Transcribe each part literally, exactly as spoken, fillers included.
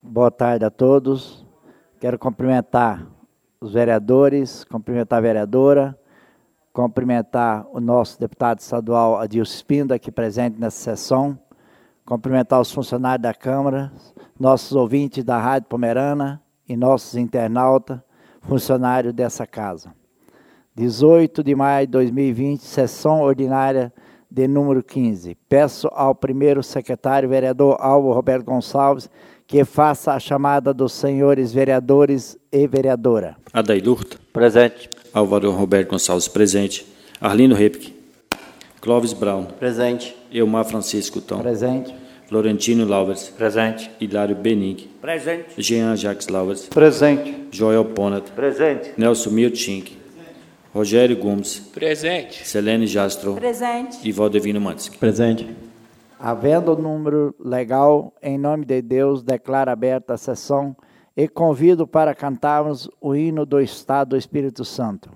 Boa tarde a todos. Quero cumprimentar os vereadores, cumprimentar a vereadora, cumprimentar o nosso deputado estadual Adilson Espíndola, aqui presente nessa sessão, cumprimentar os funcionários da Câmara, nossos ouvintes da Rádio Pomerana e nossos internautas, funcionários dessa casa. dezoito de maio de dois mil e vinte, sessão ordinária de número quinze. Peço ao primeiro secretário, vereador Álvaro Roberto Gonçalves, que faça a chamada dos senhores vereadores e vereadora. Adair Hurta. Presente. Álvaro Roberto Gonçalves, presente. Arlindo Repke. Clóvis Brown. Presente. Elmar Francisco Tom. Presente. Florentino Lauvers. Presente. Hilário Benig. Presente. Jean Jacques Lauvers. Presente. Joel Ponat. Presente. Nelson Milchink. Rogério Gomes. Presente. Selene Jastro. Presente. E Valdevino Mansky. Presente. Havendo o número legal, em nome de Deus, declaro aberta a sessão e convido para cantarmos o hino do Estado do Espírito Santo.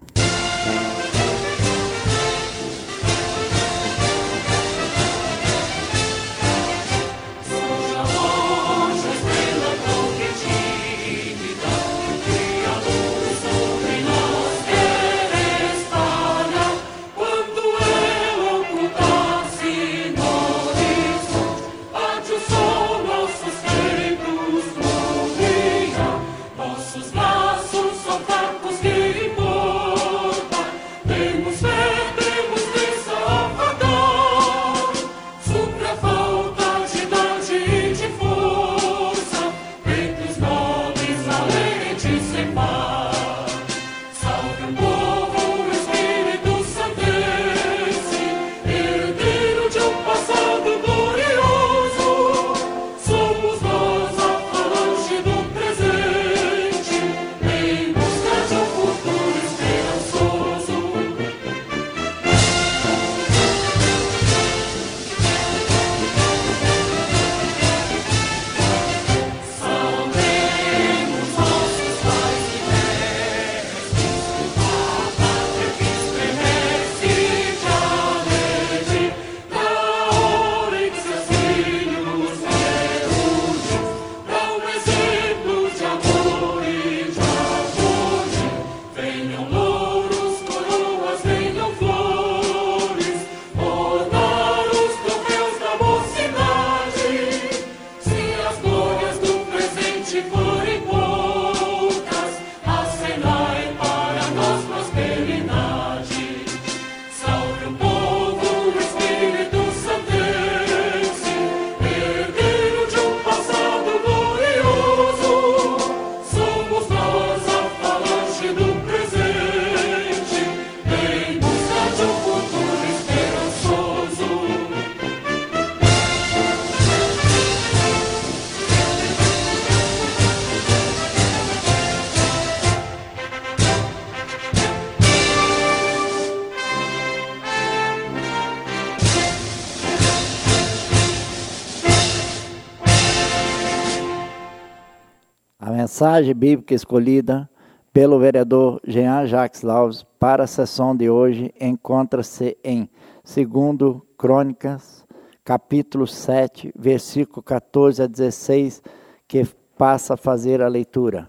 A mensagem bíblica escolhida pelo vereador Jean Jacques Lauvers para a sessão de hoje encontra-se em Segunda Crônicas, capítulo sete, versículo quatorze a dezesseis, que passa a fazer a leitura.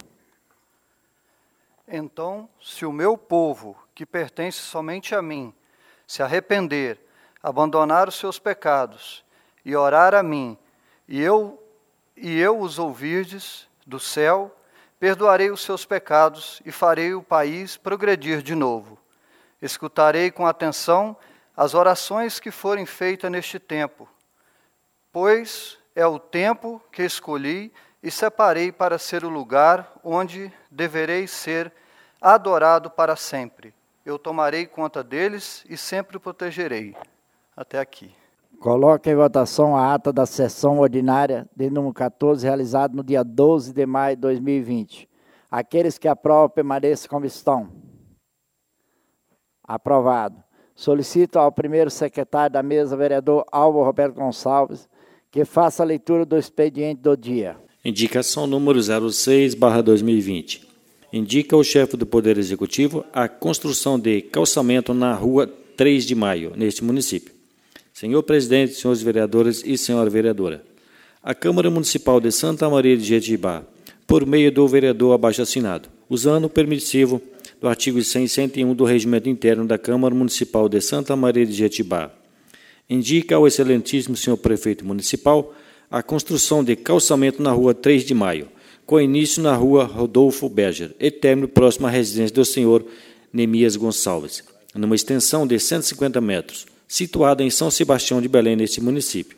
Então, se o meu povo, que pertence somente a mim, se arrepender, abandonar os seus pecados e orar a mim, e eu, e eu os ouvirdes do céu, perdoarei os seus pecados e farei o país progredir de novo. Escutarei com atenção as orações que forem feitas neste tempo, pois é o tempo que escolhi e separei para ser o lugar onde deverei ser adorado para sempre. Eu tomarei conta deles e sempre o protegerei. Até aqui. Coloque em votação a ata da sessão ordinária de número quatorze, realizada no dia doze de maio de dois mil e vinte. Aqueles que aprovam, permaneçam como estão. Aprovado. Solicito ao primeiro secretário da mesa, vereador Álvaro Roberto Gonçalves, que faça a leitura do expediente do dia. Indicação número zero seis barra dois mil e vinte. Indica o chefe do Poder Executivo a construção de calçamento na rua três de maio, neste município. Senhor presidente, senhores vereadores e senhora vereadora, a Câmara Municipal de Santa Maria de Jetibá, por meio do vereador abaixo-assinado, usando o permissivo do artigo cem e cento e um do Regimento Interno da Câmara Municipal de Santa Maria de Jetibá. Indica ao excelentíssimo senhor prefeito municipal a construção de calçamento na rua três de maio, com início na rua Rodolfo Berger e término próximo à residência do senhor Nemias Gonçalves, numa extensão de cento e cinquenta metros, situada em São Sebastião de Belém, neste município.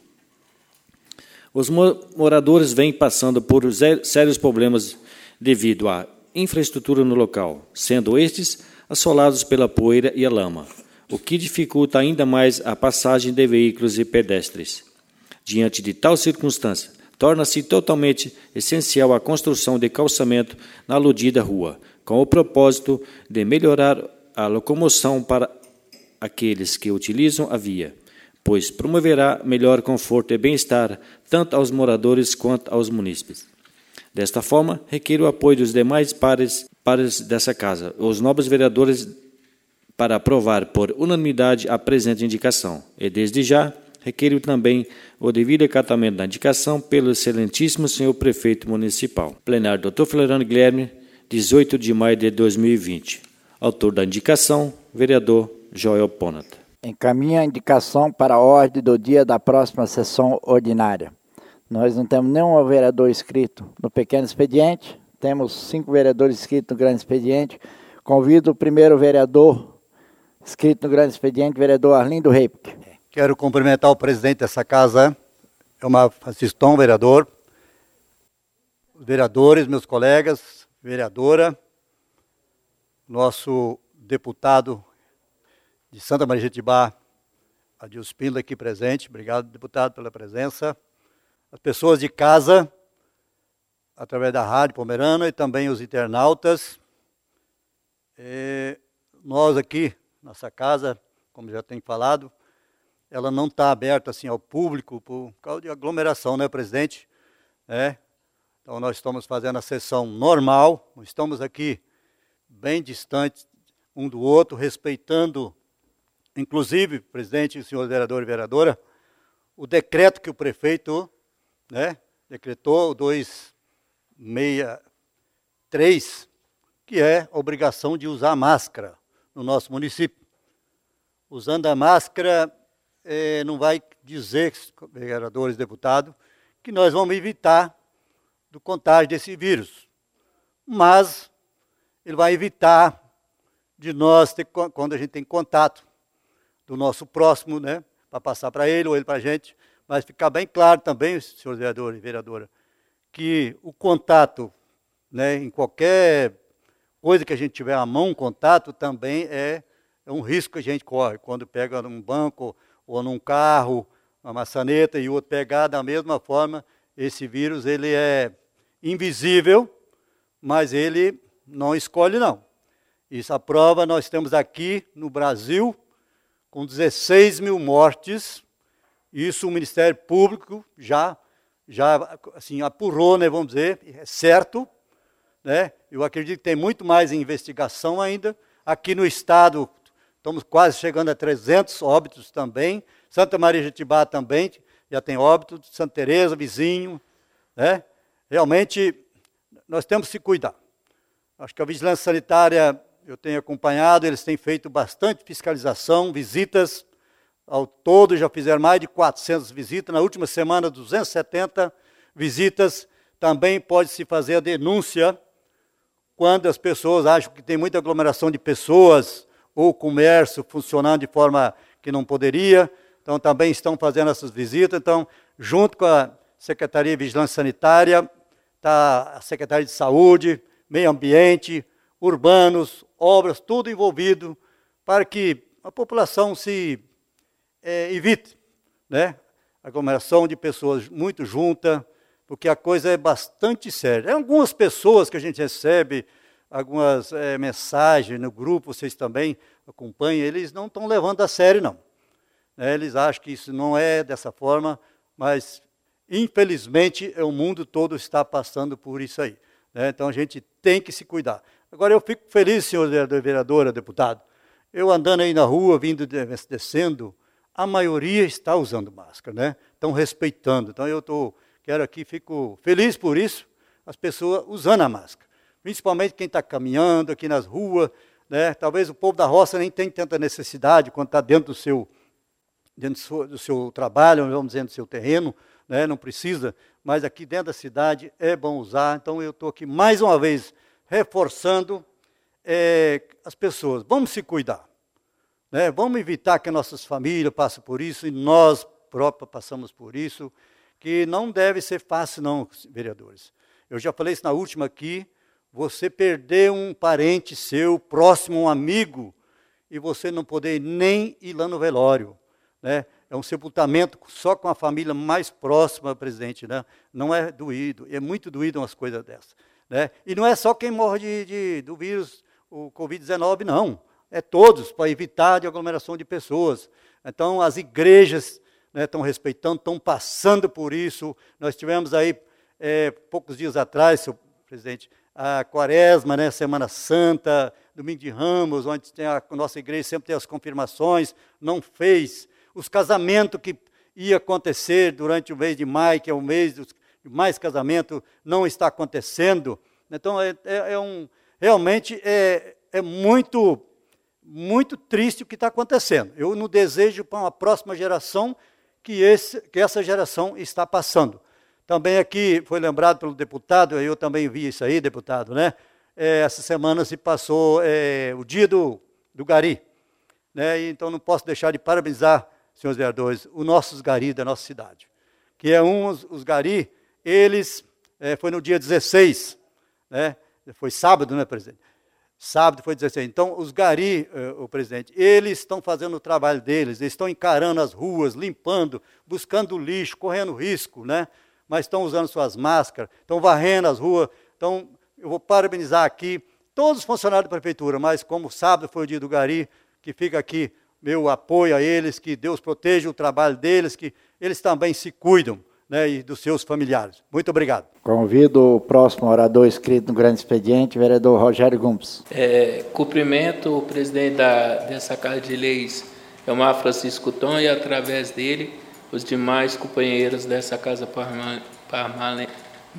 Os moradores vêm passando por sérios problemas devido à infraestrutura no local, sendo estes assolados pela poeira e a lama, o que dificulta ainda mais a passagem de veículos e pedestres. Diante de tal circunstância, torna-se totalmente essencial a construção de calçamento na aludida rua, com o propósito de melhorar a locomoção para aqueles que utilizam a via, pois promoverá melhor conforto e bem-estar tanto aos moradores quanto aos munícipes. Desta forma, requer o apoio dos demais pares, pares dessa casa, os nobres vereadores, para aprovar por unanimidade a presente indicação, e desde já requer também o devido acatamento da indicação pelo excelentíssimo senhor prefeito municipal. Plenário doutor Floriano Guilherme, dezoito de maio de dois mil e vinte. Autor da indicação, vereador Joel Ponata. Encaminha a indicação para a ordem do dia da próxima sessão ordinária. Nós não temos nenhum vereador inscrito no pequeno expediente, temos cinco vereadores inscritos no grande expediente. Convido o primeiro vereador inscrito no grande expediente, vereador Arlindo Reipke. Quero cumprimentar o presidente dessa casa, Elmar Franciston, vereador, os vereadores, meus colegas, vereadora, nosso deputado de Santa Maria de Jetibá, Adilson Spindler, aqui presente. Obrigado, deputado, pela presença. As pessoas de casa, através da Rádio Pomerana, e também os internautas. É, nós aqui, nossa casa, como já tenho falado, ela não está aberta assim ao público por causa de aglomeração, né, presidente? É. Então nós estamos fazendo a sessão normal, estamos aqui bem distantes um do outro, respeitando, inclusive, presidente, senhor vereador e vereadora, o decreto que o prefeito, né, decretou, o duzentos e sessenta e três, que é a obrigação de usar máscara no nosso município. Usando a máscara, eh, não vai dizer, vereadores e deputados, que nós vamos evitar do contágio desse vírus. Mas ele vai evitar de nós, ter, quando a gente tem contato do nosso próximo, né, para passar para ele ou ele para a gente, mas ficar bem claro também, senhor vereador e vereadora, que o contato, né, em qualquer coisa que a gente tiver à mão, contato também é, é um risco que a gente corre, quando pega num banco ou num carro, uma maçaneta e o outro pegar, da mesma forma, esse vírus ele é invisível, mas ele não escolhe não. Isso a prova, nós temos aqui no Brasil, com dezesseis mil mortes, isso o Ministério Público já, já assim, apurou, né, vamos dizer, é certo, né? Eu acredito que tem muito mais investigação ainda. Aqui no estado, estamos quase chegando a trezentos óbitos também. Santa Maria de Jetibá também já tem óbito, Santa Teresa, vizinho, né? Realmente, nós temos que se cuidar. Acho que a vigilância sanitária, eu tenho acompanhado, eles têm feito bastante fiscalização, visitas. Ao todo, já fizeram mais de quatrocentas visitas. Na última semana, duzentas e setenta visitas. Também pode-se fazer a denúncia quando as pessoas acham que tem muita aglomeração de pessoas ou comércio funcionando de forma que não poderia. Então, também estão fazendo essas visitas. Então, junto com a Secretaria de Vigilância Sanitária, está a Secretaria de Saúde, Meio Ambiente, Urbanos, Obras, tudo envolvido para que a população se é, evite, né, aglomeração de pessoas muito juntas, porque a coisa é bastante séria. Algumas pessoas que a gente recebe, algumas é, mensagens no grupo, vocês também acompanham, eles não estão levando a sério, não. É, eles acham que isso não é dessa forma, mas, infelizmente, o mundo todo está passando por isso aí. Né? Então, a gente tem que se cuidar. Agora, eu fico feliz, senhor vereador, vereadora, deputado, eu andando aí na rua, vindo, descendo, a maioria está usando máscara, né? Estão respeitando. Então, eu estou quero aqui, fico feliz por isso, as pessoas usando a máscara. Principalmente quem está caminhando aqui nas ruas, né? Talvez o povo da roça nem tenha tanta necessidade quando está dentro do seu, dentro do seu, do seu trabalho, vamos dizer, do seu terreno, né? Não precisa, mas aqui dentro da cidade é bom usar. Então eu estou aqui mais uma vez reforçando é, as pessoas. Vamos se cuidar, né? Vamos evitar que nossas famílias passem por isso e nós próprios passamos por isso, que não deve ser fácil não, vereadores. Eu já falei isso na última aqui, você perder um parente seu, próximo, um amigo, e você não poder nem ir lá no velório, né? É um sepultamento só com a família mais próxima, presidente, né? Não é doído, é muito doído umas coisas dessas, né? E não é só quem morre de, de, do vírus, o covid dezenove, não. É todos, para evitar de aglomeração de pessoas. Então, as igrejas, né, estão respeitando, estão passando por isso. Nós tivemos aí, é, poucos dias atrás, senhor presidente, a Quaresma, né, Semana Santa, Domingo de Ramos, onde tem a, a nossa igreja sempre tem as confirmações, não fez. Os casamentos que ia acontecer durante o mês de maio, que é o mês de mais casamento, não está acontecendo. Então, é, é, é um, realmente é, é muito, muito triste o que está acontecendo. Eu não desejo para uma próxima geração que, esse, que essa geração está passando. Também aqui foi lembrado pelo deputado, eu também vi isso aí, deputado, né? É, essa semana se passou é, o dia do, do gari, né? E então não posso deixar de parabenizar, senhores vereadores, os nossos gari da nossa cidade, que é um, os, os gari, eles, é, foi no dia dezesseis, né? Foi sábado, né, presidente? Sábado foi dezesseis. Então, os gari, uh, o presidente, eles estão fazendo o trabalho deles, eles estão encarando as ruas, limpando, buscando lixo, correndo risco, né? Mas estão usando suas máscaras, estão varrendo as ruas. Então, eu vou parabenizar aqui todos os funcionários da prefeitura, mas como sábado foi o dia do gari, que fica aqui meu apoio a eles, que Deus proteja o trabalho deles, que eles também se cuidam, né, e dos seus familiares. Muito obrigado. Convido o próximo orador inscrito no grande expediente, vereador Rogério Gomes. É, cumprimento o presidente da, dessa Casa de Leis, Elmar Francisco Tom, e através dele, os demais companheiros dessa Casa Parlamentar.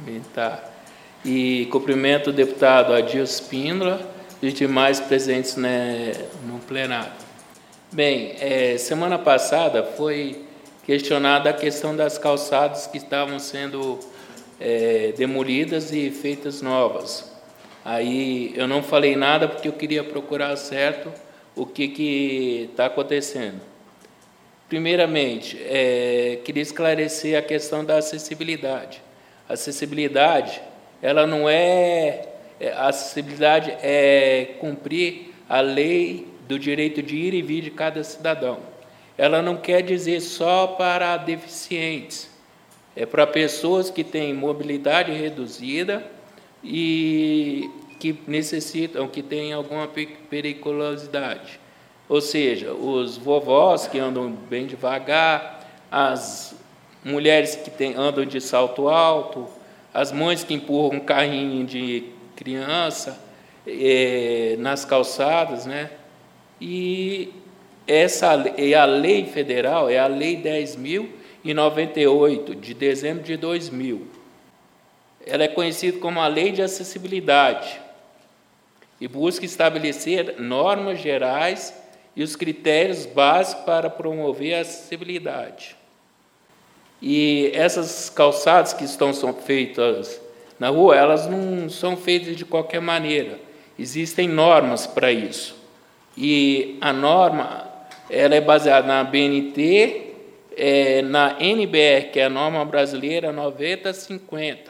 E cumprimento o deputado Adilson Spínola e os demais presentes, né, no plenário. Bem, é, semana passada foi questionada a questão das calçadas que estavam sendo é, demolidas e feitas novas. Aí eu não falei nada porque eu queria procurar certo o que que está acontecendo. Primeiramente, é, queria esclarecer a questão da acessibilidade. A acessibilidade, ela não é, a acessibilidade é cumprir a lei do direito de ir e vir de cada cidadão. Ela não quer dizer só para deficientes, é para pessoas que têm mobilidade reduzida e que necessitam, que têm alguma periculosidade. Ou seja, os vovós que andam bem devagar, as mulheres que tem, andam de salto alto, as mães que empurram um carrinho de criança é, nas calçadas, né? E essa é a lei federal, é a Lei dez mil e noventa e oito, de dezembro de dois mil. Ela é conhecida como a Lei de Acessibilidade e busca estabelecer normas gerais e os critérios básicos para promover a acessibilidade. E essas calçadas que estão são feitas na rua, elas não são feitas de qualquer maneira. Existem normas para isso. E a norma ela é baseada na B N T, é, na N B R, que é a norma brasileira noventa cinquenta.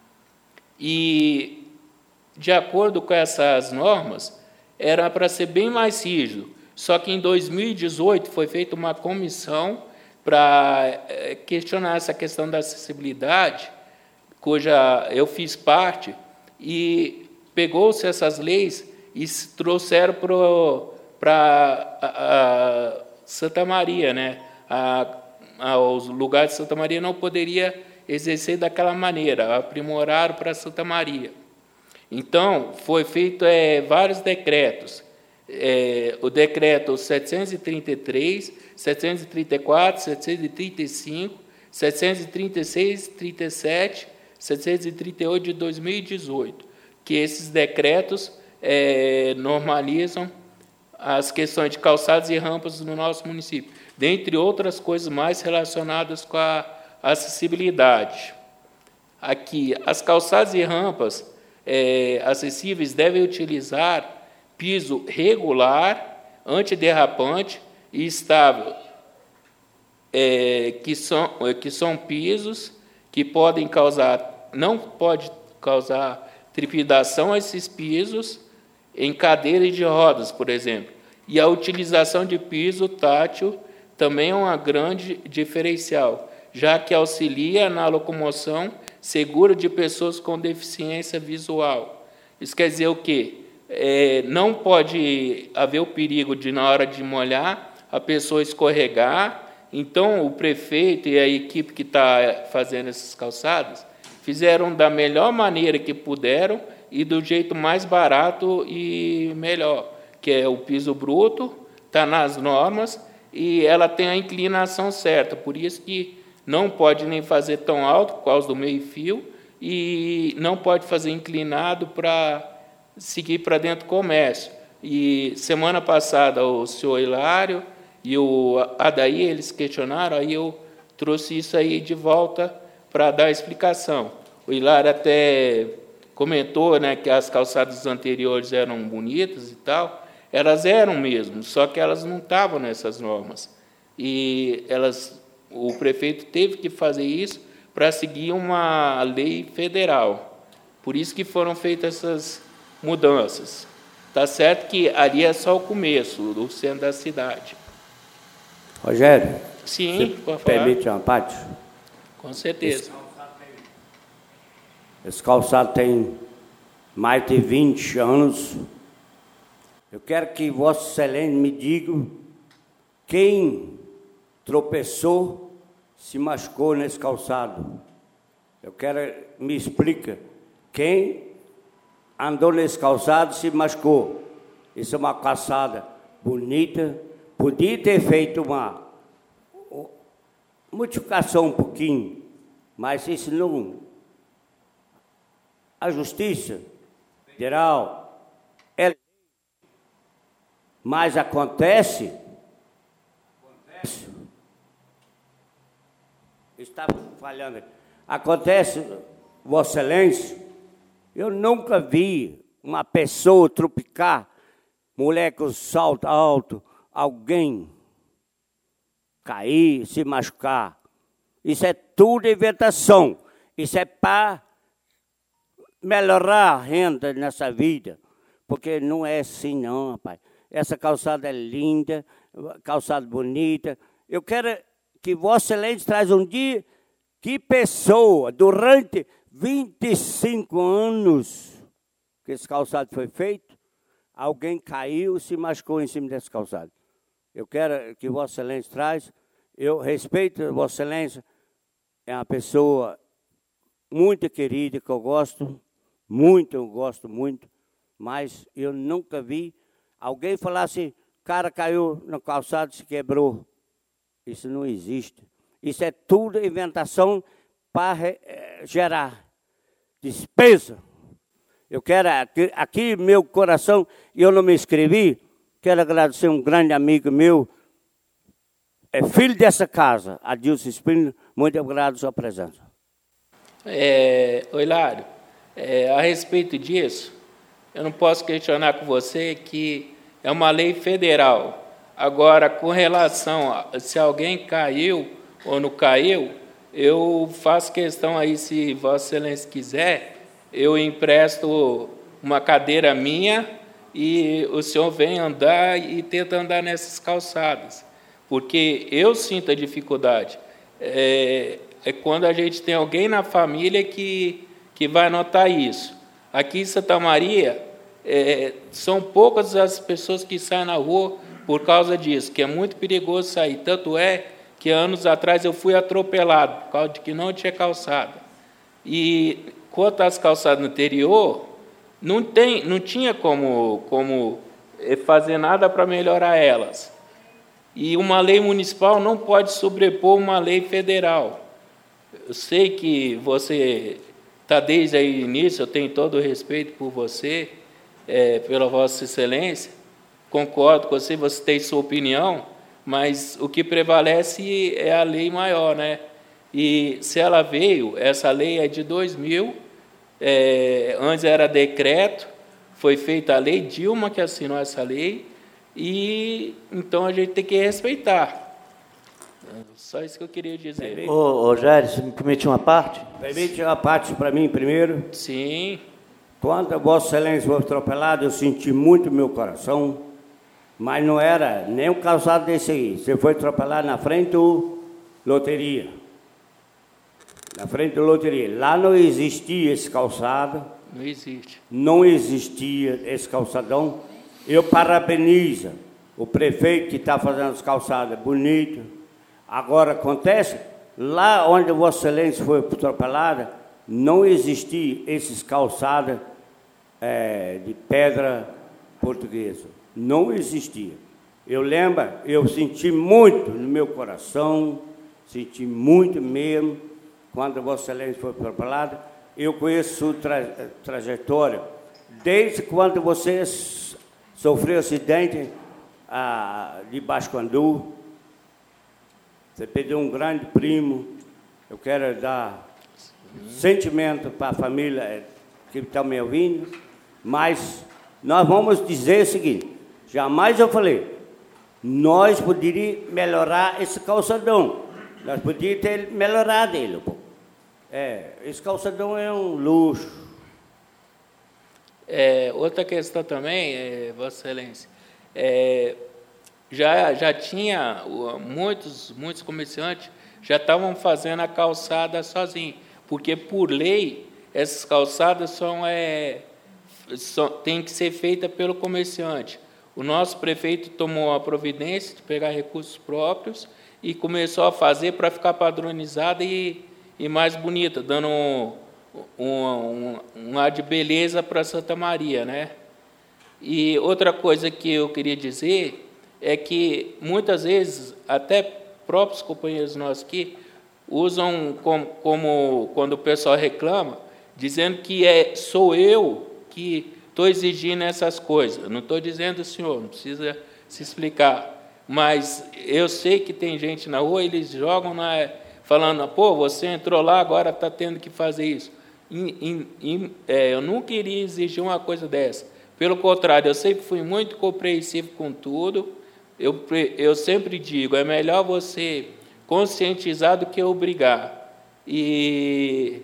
E, de acordo com essas normas, era para ser bem mais rígido. Só que em dois mil e dezoito foi feita uma comissão para questionar essa questão da acessibilidade, cuja eu fiz parte, e pegou-se essas leis e trouxeram para Santa Maria, né? A, a, os lugares de Santa Maria não poderia exercer daquela maneira, aprimoraram para Santa Maria. Então, foi feito é, vários decretos. É, o decreto setecentos e trinta e três, setecentos e trinta e quatro, setecentos e trinta e cinco, setecentos e trinta e seis, trinta e sete, setecentos e trinta e oito de dois mil e dezoito, que esses decretos é, normalizam as questões de calçadas e rampas no nosso município, dentre outras coisas mais relacionadas com a acessibilidade. Aqui, as calçadas e rampas é, acessíveis devem utilizar piso regular, antiderrapante e estável, é, que, são, que são pisos que podem causar, não pode causar trepidação a esses pisos em cadeiras de rodas, por exemplo. E a utilização de piso tátil também é uma grande diferencial, já que auxilia na locomoção segura de pessoas com deficiência visual. Isso quer dizer o quê? É, não pode haver o perigo de, na hora de molhar, a pessoa escorregar. Então, o prefeito e a equipe que está fazendo essas calçadas fizeram da melhor maneira que puderam e do jeito mais barato e melhor, que é o piso bruto, está nas normas, e ela tem a inclinação certa, por isso que não pode nem fazer tão alto, por causa do meio-fio, e não pode fazer inclinado para seguir para dentro do comércio. E semana passada o senhor Hilário e o Adaí, eles questionaram, aí eu trouxe isso aí de volta para dar a explicação. O Hilário até comentou, né, que as calçadas anteriores eram bonitas e tal, elas eram mesmo, só que elas não estavam nessas normas. E elas, o prefeito teve que fazer isso para seguir uma lei federal. Por isso que foram feitas essas mudanças. Está certo que ali é só o começo, do centro da cidade. Rogério, sim, pode falar. Permite uma parte? Com certeza. Esse calçado tem mais de vinte anos. Eu quero que Vossa Excelência me diga quem tropeçou, se machucou nesse calçado. Eu quero, me explica, quem andou nesse calçado se machucou. Isso é uma calçada bonita, podia ter feito uma modificação um pouquinho, mas isso não... A Justiça Federal é... Mas acontece... Acontece... Está falhando. Acontece, Vossa Excelência, eu nunca vi uma pessoa tropicar, mulher com salto alto, alguém cair, se machucar. Isso é tudo inventação. Isso é para melhorar a renda nessa vida. Porque não é assim não, rapaz. Essa calçada é linda, calçada bonita. Eu quero que Vossa Excelência traz um dia que pessoa, durante vinte e cinco anos que esse calçado foi feito, alguém caiu e se machucou em cima desse calçado. Eu quero que Vossa Excelência traz, eu respeito Vossa Excelência, é uma pessoa muito querida, que eu gosto muito, eu gosto muito, mas eu nunca vi alguém falar assim, o cara caiu no calçado e se quebrou. Isso não existe. Isso é tudo inventação para gerar despesa. Eu quero, aqui, aqui meu coração, e eu não me inscrevi, quero agradecer um grande amigo meu, é filho dessa casa, Adilson Espíndola, muito obrigado pela sua presença. É, Hilário, é, a respeito disso, eu não posso questionar com você que é uma lei federal. Agora, com relação a se alguém caiu ou não caiu, eu faço questão aí, se Vossa Excelência quiser, eu empresto uma cadeira minha e o senhor vem andar e tenta andar nessas calçadas. Porque eu sinto a dificuldade. É, é quando a gente tem alguém na família que, que vai notar isso. Aqui em Santa Maria, é, são poucas as pessoas que saem na rua por causa disso, que é muito perigoso sair. Tanto é que anos atrás eu fui atropelado, por causa de que não tinha calçada. E quanto às calçadas no interior, não, tem, não tinha como, como fazer nada para melhorar elas. E uma lei municipal não pode sobrepor uma lei federal. eu sei que você está desde aí o início, eu tenho todo o respeito por você, é, pela Vossa Excelência, concordo com você, você tem sua opinião, mas o que prevalece é a lei maior, né? E se ela veio, essa lei é de dois mil, é, antes era decreto, foi feita a lei, Dilma que assinou essa lei, e então a gente tem que respeitar. Só isso que eu queria dizer. Ô, ô Jair, você me permite uma parte? Permite uma parte para mim primeiro? Sim. Quando a Vossa Excelência foi atropelada, eu senti muito no meu coração, mas não era nem o calçado desse aí. Você foi atropelado na frente do loteria. Na frente da loteria. Lá não existia esse calçado. Não existe. Não existia esse calçadão. Eu parabenizo o prefeito que está fazendo as calçadas bonitas. Agora acontece, lá onde Vossa Excelência foi atropelada, não existia esses calçadas é, de pedra portuguesa. Não existia. Eu lembro, eu senti muito no meu coração, senti muito mesmo, quando Vossa Excelência foi atropelada. Eu conheço sua tra trajetória, desde quando você sofreu acidente ah, de Bascandu. Você perdeu um grande primo. Eu quero dar sentimento para a família que está me ouvindo, mas nós vamos dizer o seguinte, jamais eu falei, nós poderíamos melhorar esse calçadão, nós poderíamos ter melhorado ele. Pô. É, esse calçadão é um luxo. É, outra questão também, é, Vossa Excelência, é, já, já tinha, muitos, muitos comerciantes já estavam fazendo a calçada sozinhos, porque, por lei, essas calçadas são, é, são, têm que ser feitas pelo comerciante. O nosso prefeito tomou a providência de pegar recursos próprios e começou a fazer para ficar padronizada e, e mais bonita, dando um, um, um, um ar de beleza para Santa Maria, né? E outra coisa que eu queria dizer é que, muitas vezes, até próprios companheiros nossos aqui, usam como, como quando o pessoal reclama, dizendo que é, sou eu que estou exigindo essas coisas. Não estou dizendo o senhor, não precisa se explicar. Mas eu sei que tem gente na rua, eles jogam na, falando, pô, você entrou lá, agora está tendo que fazer isso. E, e, é, eu não queria exigir uma coisa dessa. Pelo contrário, eu sempre fui muito compreensivo com tudo. Eu, eu sempre digo, é melhor você conscientizar do que obrigar. E,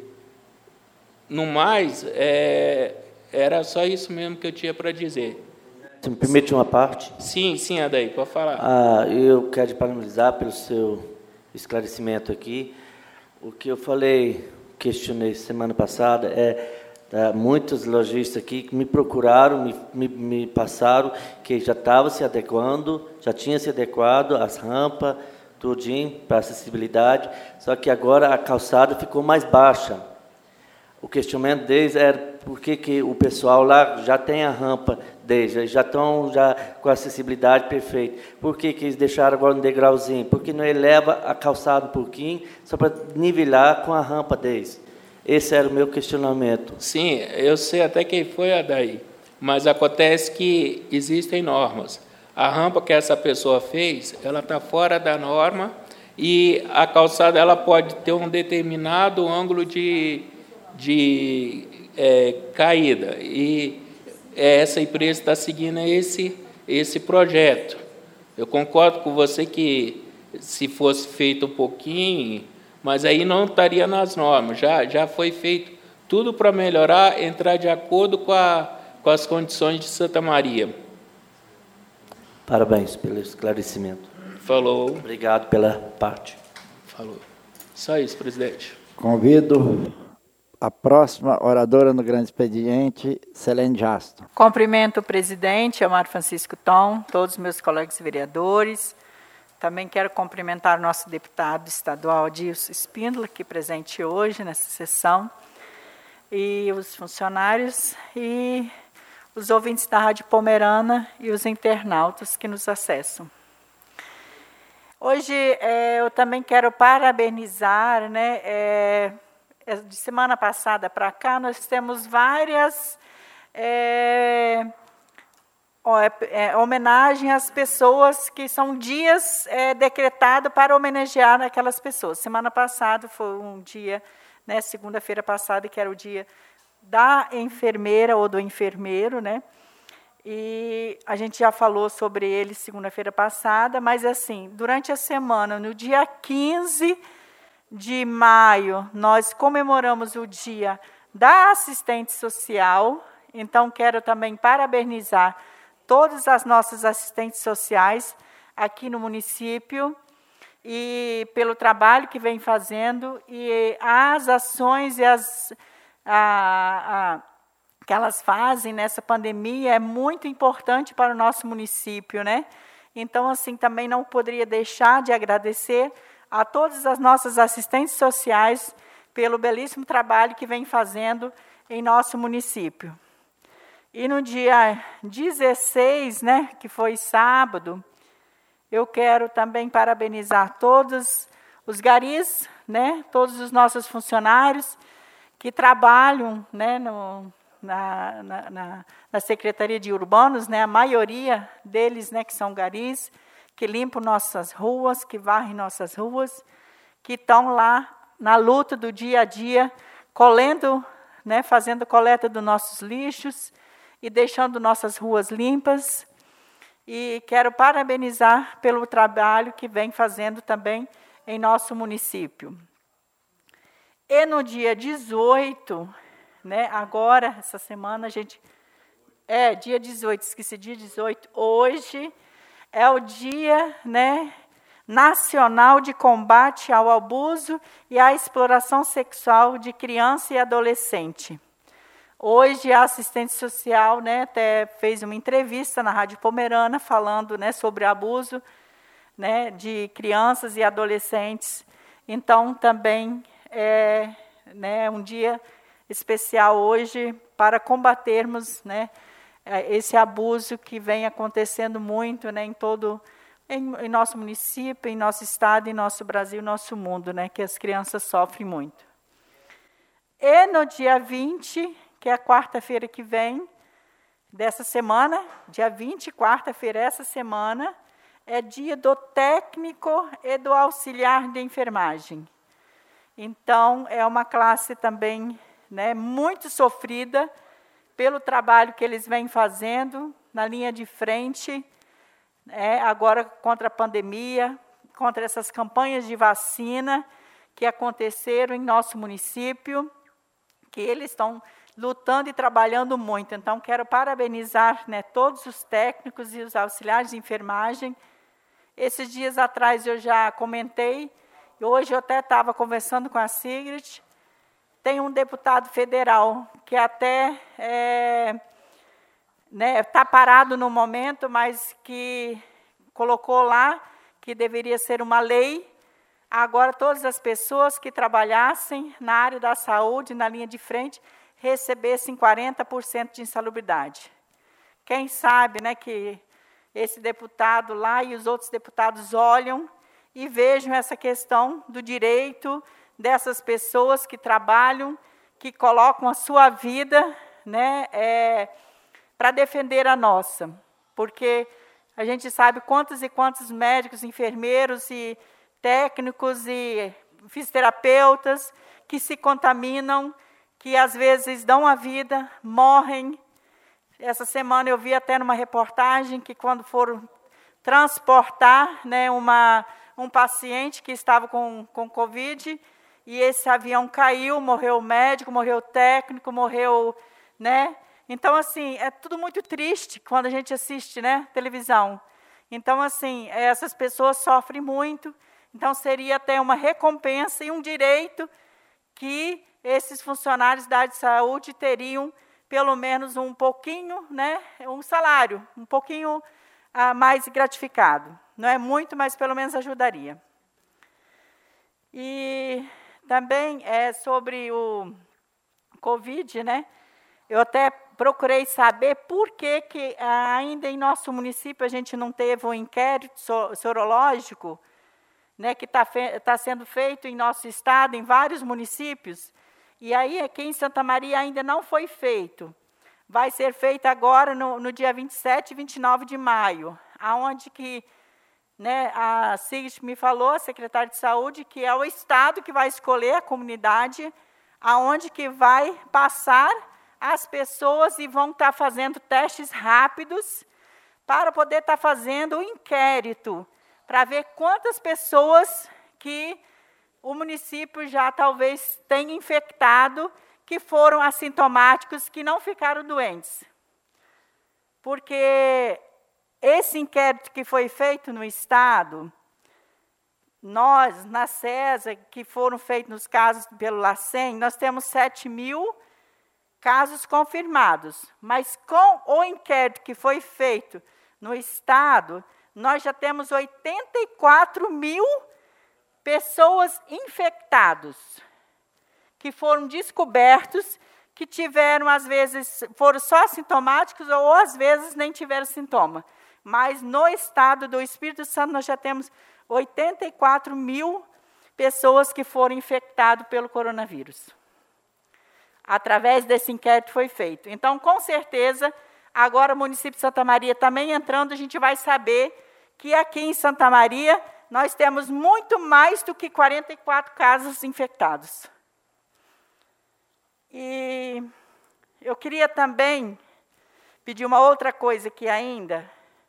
no mais, é, era só isso mesmo que eu tinha para dizer. Você me permite uma parte? Sim, sim, Adair, pode falar. Ah, eu quero parabenizar pelo seu esclarecimento aqui. O que eu falei, questionei semana passada, é... Tá, muitos lojistas aqui que me procuraram, me, me, me passaram que já estava se adequando, já tinha se adequado às rampas, tudinho, para acessibilidade, só que agora a calçada ficou mais baixa. O questionamento deles era por que, que o pessoal lá já tem a rampa deles, já estão já com a acessibilidade perfeita. Por que, que eles deixaram agora um degrauzinho? Porque não eleva a calçada um pouquinho, só para nivelar com a rampa deles. Esse era o meu questionamento. Sim, eu sei até quem foi, Adair, mas acontece que existem normas. A rampa que essa pessoa fez, ela está fora da norma e a calçada ela pode ter um determinado ângulo de, de é, caída. E essa empresa está seguindo esse, esse projeto. Eu concordo com você que, se fosse feito um pouquinho... mas aí não estaria nas normas, já, já foi feito tudo para melhorar, entrar de acordo com, a, com as condições de Santa Maria. Parabéns pelo esclarecimento. Falou. Obrigado pela parte. Falou. Só isso, presidente. Convido a próxima oradora no grande expediente, Selene Jasto. Cumprimento o presidente, Amaro Francisco Tom, todos os meus colegas vereadores. Também quero cumprimentar o nosso deputado estadual, Adilson Espíndola, aqui presente hoje nessa sessão, e os funcionários e os ouvintes da Rádio Pomerana e os internautas que nos acessam. Hoje é, eu também quero parabenizar, né? É, de semana passada para cá, nós temos várias é, é, homenagens às pessoas que são dias é, decretados para homenagear aquelas pessoas. Semana passada foi um dia, né, segunda-feira passada, que era o dia da enfermeira ou do enfermeiro, né? E a gente já falou sobre ele segunda-feira passada, mas assim, durante a semana, no dia quinze de maio, nós comemoramos o dia da assistente social. Então, quero também parabenizar todas as nossas assistentes sociais aqui no município e pelo trabalho que vem fazendo e as ações e as a, a, que elas fazem nessa pandemia é muito importante para o nosso município, né? Então, assim, também não poderia deixar de agradecer a todas as nossas assistentes sociais pelo belíssimo trabalho que vem fazendo em nosso município. E no dia dezesseis, né, que foi sábado, eu quero também parabenizar todos os garis, né, todos os nossos funcionários que trabalham, né, no, na, na, na, na Secretaria de Urbanos, né, a maioria deles, né, que são garis, que limpam nossas ruas, que varrem nossas ruas, que estão lá na luta do dia a dia, colhendo, né, fazendo coleta dos nossos lixos e deixando nossas ruas limpas. E quero parabenizar pelo trabalho que vem fazendo também em nosso município. E no dia dezoito, né, agora, essa semana, a gente... É, dia dezoito, esqueci, dia dezoito, hoje é o dia, né, nacional de combate ao abuso e à exploração sexual de criança e adolescente. Hoje, a assistente social, né, até fez uma entrevista na Rádio Pomerana falando, né, sobre abuso, né, de crianças e adolescentes. Então, também é, né, um dia especial hoje para combatermos, né, esse abuso que vem acontecendo muito, né, em todo em, em nosso município, em nosso estado, em nosso Brasil, em nosso mundo, né, que as crianças sofrem muito. E no dia vinte, que é a quarta-feira que vem, dessa semana, dia vinte, quarta-feira, essa semana, é dia do técnico e do auxiliar de enfermagem. Então, é uma classe também, né, muito sofrida pelo trabalho que eles vêm fazendo na linha de frente, é, agora contra a pandemia, contra essas campanhas de vacina que aconteceram em nosso município, que eles estão lutando e trabalhando muito. Então, quero parabenizar, né, todos os técnicos e os auxiliares de enfermagem. Esses dias atrás eu já comentei, e hoje eu até estava conversando com a Sigrid, tem um deputado federal que até é, né, está parado no momento, mas que colocou lá que deveria ser uma lei. Agora, todas as pessoas que trabalhassem na área da saúde, na linha de frente, recebessem quarenta por cento de insalubridade. Quem sabe, né, que esse deputado lá e os outros deputados olham e vejam essa questão do direito dessas pessoas que trabalham, que colocam a sua vida, né, é, para defender a nossa. Porque a gente sabe quantos e quantos médicos, enfermeiros e técnicos e fisioterapeutas que se contaminam, que às vezes dão a vida, morrem. Essa semana eu vi até numa reportagem que quando foram transportar, né, uma, um paciente que estava com, com Covid, e esse avião caiu, morreu o médico, morreu o técnico, morreu, né? Então, assim, é tudo muito triste quando a gente assiste, né, televisão. Então, assim, essas pessoas sofrem muito, então seria até uma recompensa e um direito que esses funcionários da área de saúde teriam pelo menos um pouquinho, né, um salário, um pouquinho ah, mais gratificado. Não é muito, mas pelo menos ajudaria. E também é sobre o Covid, né? Eu até procurei saber por que, que ainda em nosso município a gente não teve um inquérito sorológico né, que está tá sendo feito em nosso estado, em vários municípios, e aí aqui em Santa Maria ainda não foi feito. Vai ser feito agora no, no dia vinte e sete e vinte e nove de maio, aonde que, né, a Sigrid me falou, a secretária de saúde, que é o estado que vai escolher a comunidade, aonde que vai passar as pessoas e vão estar fazendo testes rápidos para poder estar fazendo o inquérito, para ver quantas pessoas que o município já talvez tenha infectado, que foram assintomáticos, que não ficaram doentes. Porque esse inquérito que foi feito no estado, nós, na CESA, que foram feitos nos casos pelo LACEN, nós temos sete mil casos confirmados. Mas com o inquérito que foi feito no estado, nós já temos oitenta e quatro mil pessoas infectadas, que foram descobertos, que tiveram, às vezes, foram só sintomáticos ou, às vezes, nem tiveram sintoma. Mas, no estado do Espírito Santo, nós já temos oitenta e quatro mil pessoas que foram infectadas pelo coronavírus. Através desse inquérito foi feito. Então, com certeza, agora o município de Santa Maria também entrando, a gente vai saber que aqui em Santa Maria nós temos muito mais do que quarenta e quatro casos infectados. E eu queria também pedir uma outra coisa aqui ainda,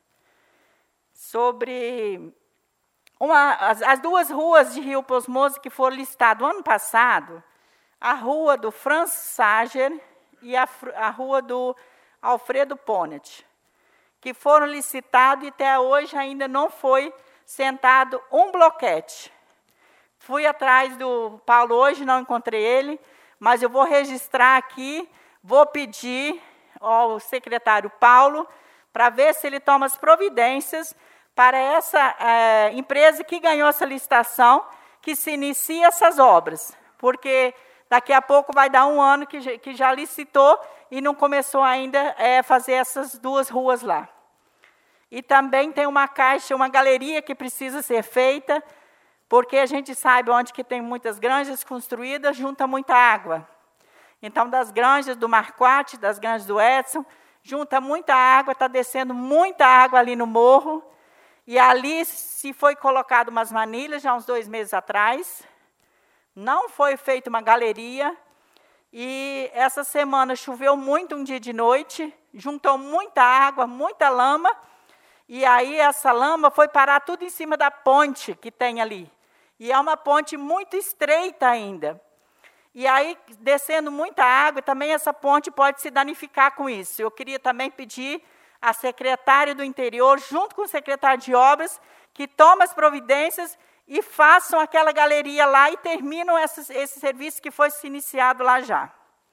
sobre uma, as, as duas ruas de Rio Posmoso que foram listadas ano passado, a rua do Franz Sager e a, a rua do Alfredo Ponet, que foram licitados e até hoje ainda não foi sentado um bloquete. Fui atrás do Paulo hoje, não encontrei ele, mas eu vou registrar aqui, vou pedir ao secretário Paulo para ver se ele toma as providências para essa é, empresa que ganhou essa licitação, que se inicia essas obras, porque daqui a pouco vai dar um ano que, que já licitou e não começou ainda a é, fazer essas duas ruas lá. E também tem uma caixa, uma galeria que precisa ser feita, porque a gente sabe onde que tem muitas granjas construídas, junta muita água. Então, das granjas do Marquardt, das granjas do Edson, junta muita água, está descendo muita água ali no morro, e ali se foi colocado umas manilhas, já uns dois meses atrás, não foi feita uma galeria, e essa semana choveu muito um dia de noite, juntou muita água, muita lama, e aí essa lama foi parar tudo em cima da ponte que tem ali. E é uma ponte muito estreita ainda. E aí, descendo muita água, também essa ponte pode se danificar com isso. Eu queria também pedir à secretária do Interior, junto com o secretário de Obras, que tome as providências e façam aquela galeria lá e terminam esses, esse serviço que foi se iniciado lá já.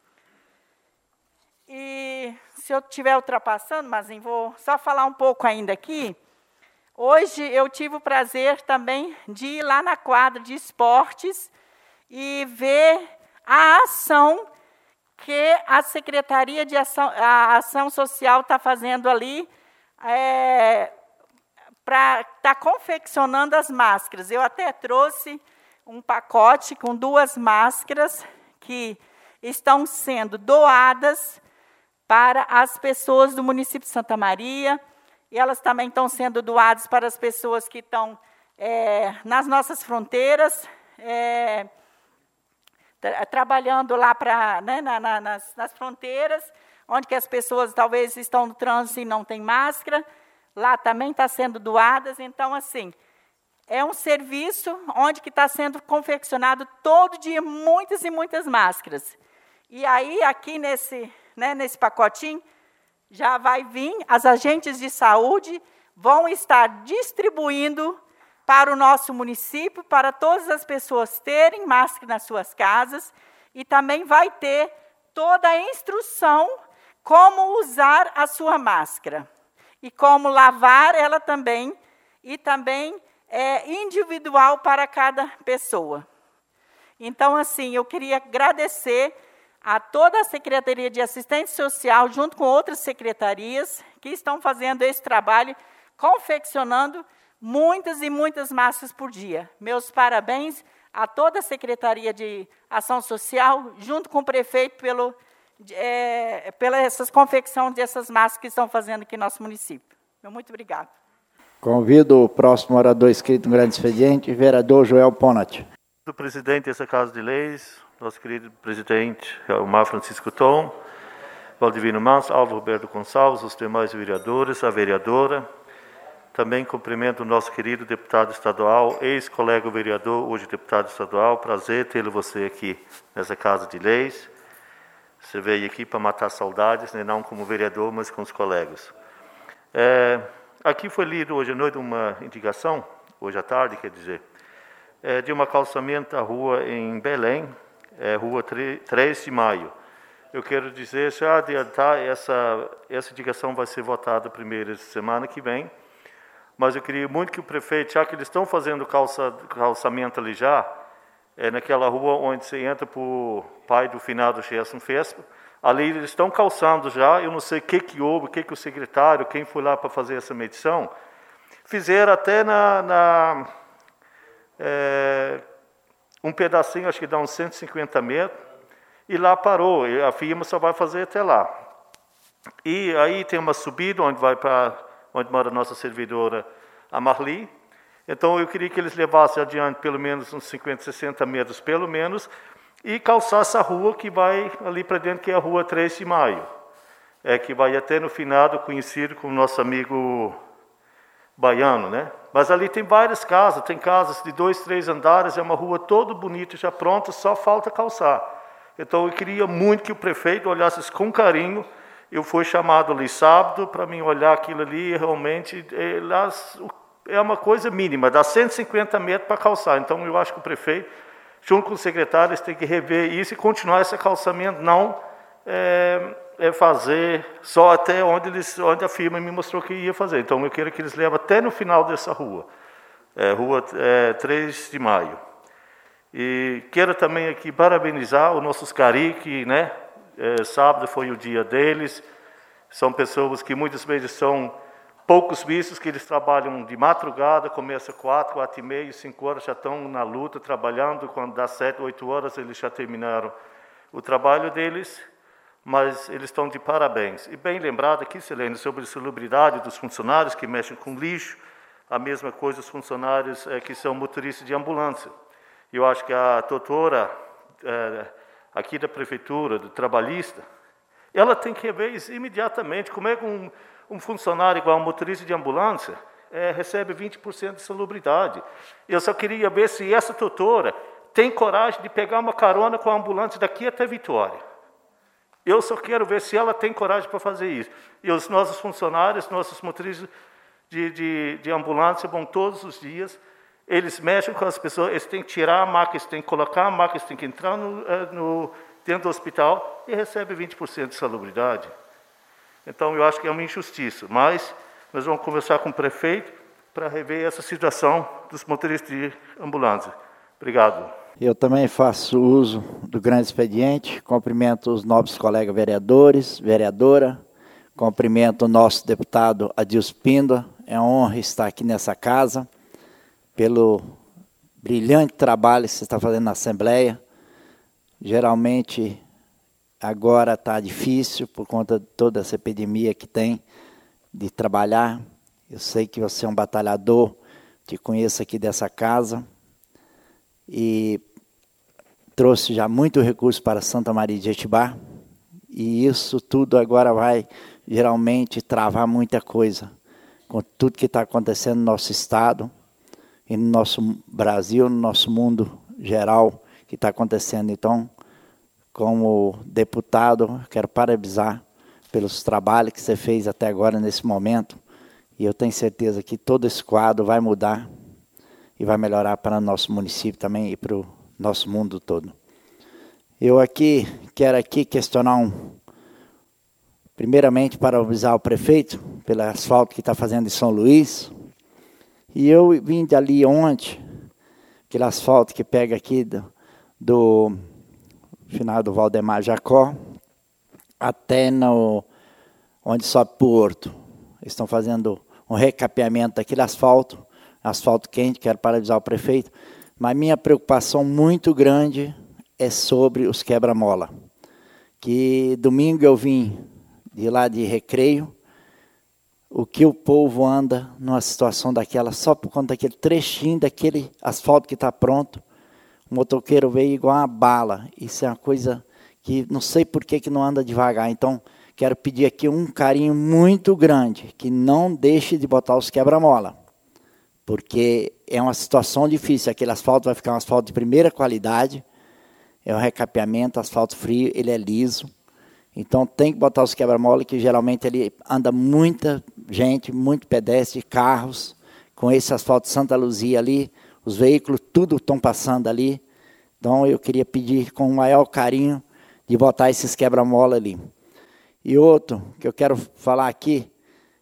E se eu estiver ultrapassando, mas vou só falar um pouco ainda aqui. Hoje eu tive o prazer também de ir lá na quadra de esportes e ver a ação que a Secretaria de Ação, a Ação Social está fazendo ali, é, para estar tá confeccionando as máscaras. Eu até trouxe um pacote com duas máscaras que estão sendo doadas para as pessoas do município de Santa Maria, e elas também estão sendo doadas para as pessoas que estão é, nas nossas fronteiras, é, tra trabalhando lá pra, né, na, na, nas, nas fronteiras, onde que as pessoas talvez estão no trânsito e não têm máscara, lá também está sendo doadas. Então, assim, é um serviço onde que está sendo confeccionado todo dia muitas e muitas máscaras. E aí, aqui nesse, né, nesse pacotinho, já vai vir, as agentes de saúde vão estar distribuindo para o nosso município, para todas as pessoas terem máscara nas suas casas, e também vai ter toda a instrução como usar a sua máscara, e como lavar ela também, e também é individual para cada pessoa. Então, assim, eu queria agradecer a toda a Secretaria de Assistência Social, junto com outras secretarias, que estão fazendo esse trabalho, confeccionando muitas e muitas massas por dia. Meus parabéns a toda a Secretaria de Ação Social, junto com o prefeito, pelo, é, pela essas confecção dessas massas que estão fazendo aqui no nosso município. Muito obrigado. Convido o próximo orador inscrito no grande expediente, vereador Joel Ponat. O presidente dessa Casa de Leis, nosso querido presidente, Omar Francisco Tom, Valdivino Mans, Álvaro Roberto Gonçalves, os demais vereadores, a vereadora. Também cumprimento o nosso querido deputado estadual, ex-colega vereador, hoje deputado estadual. Prazer tê-lo você aqui nessa Casa de Leis. Você veio aqui para matar saudades, né? Não como vereador, mas com os colegas. É, aqui foi lido hoje à noite uma indicação, hoje à tarde, quer dizer, é, de um calçamento da rua em Belém, é, rua três de maio. Eu quero dizer, já adiantar, essa, essa indicação vai ser votada primeiro semana que vem, mas eu queria muito que o prefeito, já que eles estão fazendo calça, calçamento ali já, é naquela rua onde você entra para o pai do finado Gerson Fespa, ali eles estão calçando já, eu não sei o que, que houve, o que, que o secretário, quem foi lá para fazer essa medição, fizeram até na, na é, um pedacinho, acho que dá uns cento e cinquenta metros, e lá parou, e a firma só vai fazer até lá. E aí tem uma subida onde vai para onde mora a nossa servidora, a Marli. Então eu queria que eles levassem adiante pelo menos uns cinquenta, sessenta metros, pelo menos, e calçassem a rua que vai ali para dentro, que é a rua três de maio. É, que vai até no finado, conhecido como nosso amigo baiano, né? Mas ali tem várias casas, tem casas de dois, três andares, é uma rua toda bonita, já pronta, só falta calçar. Então, eu queria muito que o prefeito olhasse isso com carinho. Eu fui chamado ali sábado para mim olhar aquilo ali, realmente é, lá, é uma coisa mínima, dá cento e cinquenta metros para calçar. Então, eu acho que o prefeito, junto com os secretários, tem que rever isso e continuar esse calçamento, não é, é fazer só até onde, eles, onde a firma me mostrou que ia fazer. Então, eu quero que eles levem até no final dessa rua, é, rua é, três de maio. E quero também aqui parabenizar os nossos cari, que, né, é, sábado foi o dia deles. São pessoas que muitas vezes são poucos vistos, que eles trabalham de madrugada, começa quatro, quatro e meia, cinco horas, já estão na luta, trabalhando. Quando dá sete, oito horas, eles já terminaram o trabalho deles, mas eles estão de parabéns. E bem lembrado aqui, Selene, sobre a salubridade dos funcionários que mexem com lixo, a mesma coisa os funcionários é, que são motoristas de ambulância. Eu acho que a doutora é, aqui da prefeitura, do trabalhista, ela tem que rever isso imediatamente. Como é que um, um funcionário igual um motorista de ambulância é, recebe vinte por cento de salubridade? Eu só queria ver se essa doutora tem coragem de pegar uma carona com a ambulância daqui até Vitória. Eu só quero ver se ela tem coragem para fazer isso. E os nossos funcionários, nossos motoristas de, de, de ambulância vão todos os dias. Eles mexem com as pessoas, eles têm que tirar a maca, eles têm que colocar a maca, eles têm que entrar no, no, dentro do hospital e recebe vinte por cento de salubridade. Então, eu acho que é uma injustiça, mas nós vamos conversar com o prefeito para rever essa situação dos motoristas de ambulância. Obrigado. Eu também faço uso do grande expediente, cumprimento os nobres colegas vereadores, vereadora, cumprimento o nosso deputado Adilson Pinda, é uma honra estar aqui nessa casa, pelo brilhante trabalho que você está fazendo na Assembleia. Geralmente, agora está difícil, por conta de toda essa epidemia que tem, de trabalhar. Eu sei que você é um batalhador, te conheço aqui dessa casa, e trouxe já muito recurso para Santa Maria de Jetibá, e isso tudo agora vai, geralmente, travar muita coisa, com tudo que está acontecendo no nosso estado, e no nosso Brasil, no nosso mundo geral que está acontecendo. Então, como deputado, quero parabenizar pelos trabalhos que você fez até agora nesse momento, e eu tenho certeza que todo esse quadro vai mudar e vai melhorar para o nosso município também e para o nosso mundo todo. Eu aqui quero aqui questionar um, primeiramente parabenizar o prefeito pelo asfalto que está fazendo em São Luís. E eu vim dali ontem, aquele asfalto que pega aqui do, do final do Valdemar Jacó, até no, onde sobe para o Horto. Eles estão fazendo um recapeamento daquele asfalto, asfalto quente, quero parabenizar o prefeito, mas minha preocupação muito grande é sobre os quebra-mola. Que domingo eu vim de lá de Recreio, o que o povo anda numa situação daquela, só por conta daquele trechinho, daquele asfalto que está pronto, o motoqueiro veio igual uma bala. Isso é uma coisa que não sei por que, que não anda devagar. Então, quero pedir aqui um carinho muito grande, que não deixe de botar os quebra-mola, porque é uma situação difícil. Aquele asfalto vai ficar um asfalto de primeira qualidade, é um recapeamento, asfalto frio, ele é liso. Então tem que botar os quebra-mola, que geralmente ele anda muita gente, muito pedestre, carros, com esse asfalto Santa Luzia ali, os veículos tudo estão passando ali. Então eu queria pedir com o maior carinho de botar esses quebra-mola ali. E outro que eu quero falar aqui